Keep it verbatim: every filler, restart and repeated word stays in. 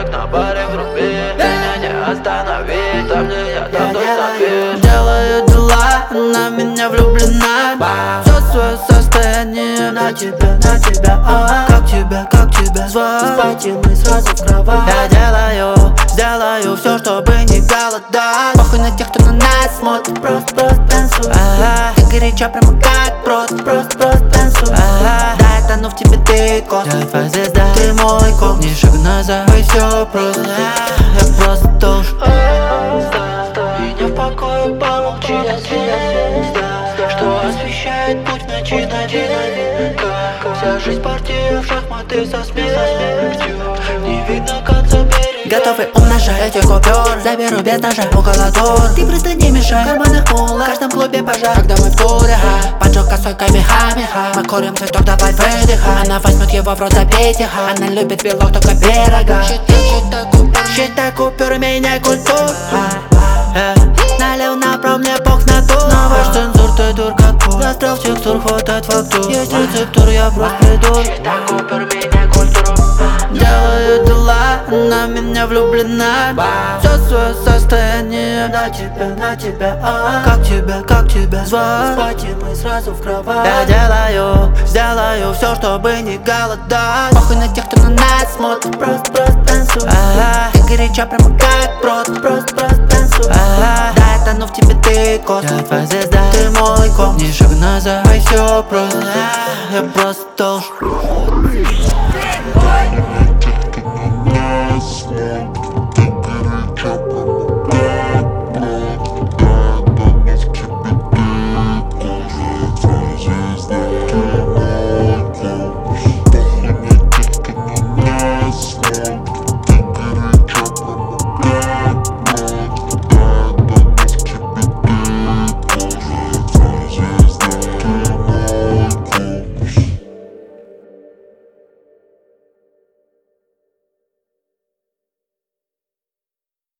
как на баре вруби. Меня не остановить, там где я, там тут запишь. Делаю дела, она меня влюблена. Все свое состояние на тебя, на тебя. А, как тебя, как тебя звать? Спать и мы сразу в кровать. Я делаю, сделаю все, чтобы не голодать. Похуй на тех, кто на нас смотрит. Просто, просто танцуй. Ага. Ты горячо, прямо как просто, просто, просто танцуй. Ага. Да, я тону в тебе, ты космос. Я твоя звезда, ты мой ком. Не шаг назад, и все просто. Я просто должен. Меня в покое, помолчи, я звезда, что освещает путь в ночи, ночи, вся жизнь партия в шахматы со смертью. Не видно конца берега. Готовы умножать эти купюры. Заберу без ножа около тур. Ты просто не мешай, в карманах мула. В каждом клубе пожар, когда мы в туре. Поджог косой камеха-меха. Мы курим цветок, давай выдыхай. Она возьмет его в рот, запейте. Она любит белок, только пирога. Считай купюры, считай купюры, меняй культуру. Налил направо, мне бог на тур. На ваш цензур, ты дурка твой. Застрял в текстур, хватает фактур. Есть рецептур, я просто придур. Считай купюры, меняй культуру. Делаю дела, она меня влюблена. Все свое состояние на тебя, на тебя. А, как тебя, как тебя звать? Спать и мы сразу в кровать. Я делаю, сделаю все, чтобы не голодать. Похуй на тех, кто на нас смотрит. Просто, просто танцуй. Ага. Ты горячо, прямо как просто, просто, просто танцуй. Ага. Да, я тону в тебе, ты космос. Я твоя звезда, ты мой ком. Не шаг назад, и все просто. Я просто должен.